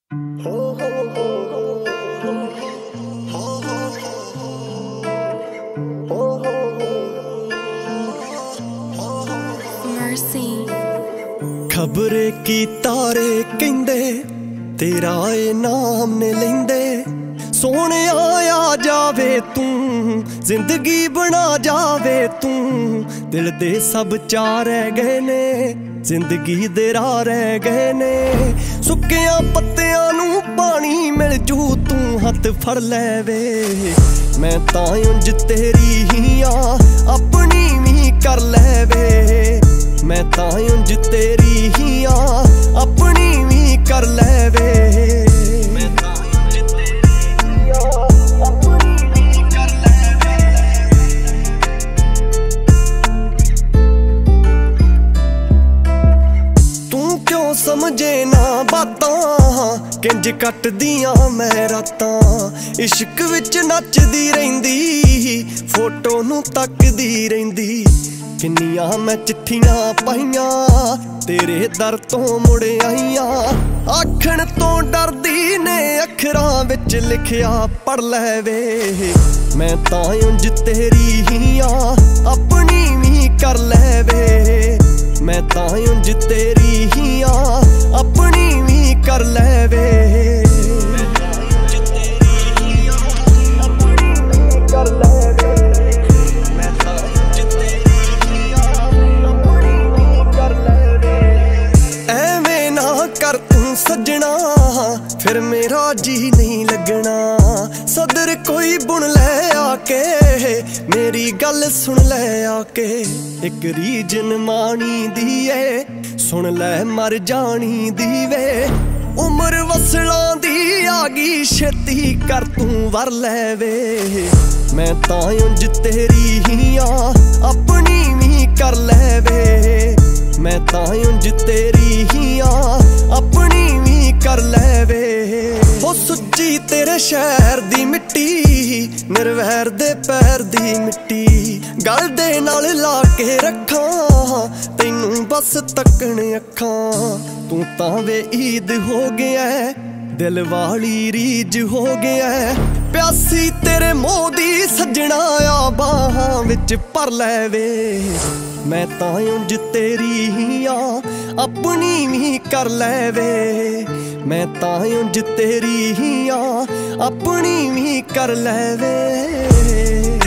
खबरे की तारे कहंदे तेरा ए नाम ने लेंदे सोने आ जावे तू जिंदगी बना जावे तू दिल दे सब चाह रह गए ने जिंदगी दे राह रह गए ने सुक्कियां पत्तियां नू पानी मिल जू तू हथ फड़ ले वे मैं तां उंज तेरी ही आ अपनी भी कर ले वे मैं तां उंज तेरी ही आ अपनी भी कर ले वे मैं तां उंज तेरी ही आ अपनी भी कर ले वे तू क्यों समझे ना बातां किंज कट दियां मैं रातां इश्क विच नचदी रहिंदी फोटो नू तकदी रहिंदी किन्नियां मैं चिट्ठियां पाइयां तेरे दर तो मुड़ आईयां आखण तो डरदी ने अखरां विच लिखिया पढ़ ले वे मैं तां उंज तेरी ही आ अपनी भी कर ले वे मैं तां उंज तेरी ही आ अपनी भी कर ले वे मैं तां उंज तेरी ही आ अपनी भी कर ले वे मैं तां उंज तेरी ही आ अपनी भी कर ले वे ऐवें ना कर तू सजना फिर मेरा जी नहीं लगना सदर कोई बुन ले आके मेरी गल सुन ले आके एक रीजन मानी दी है सुन ले मर जानी दी वे उम्र वसलां दी आगी छेती कर तू वर ले वे मैं तां उंज तेरी ही आ अपनी भी कर ले वे मैं तां उंज तेरी ही आ अपनी भी कर ले वे हो सुच्ची तेरे शहर दी मिट्टी निर्वैर दे पैर दी मिट्टी गल दे नाल ला के रखां तैनू बस तकण अखां तू तां वे ईद हो गया दिल वाली रीज हो गया प्यासी तेरे मोदी सजना आ बाहां विच भर ले वे मैं तां उंज तेरी ही आ अपनी भी कर ले वे मैं तां उंज तेरी ही आ अपनी भी कर ले वे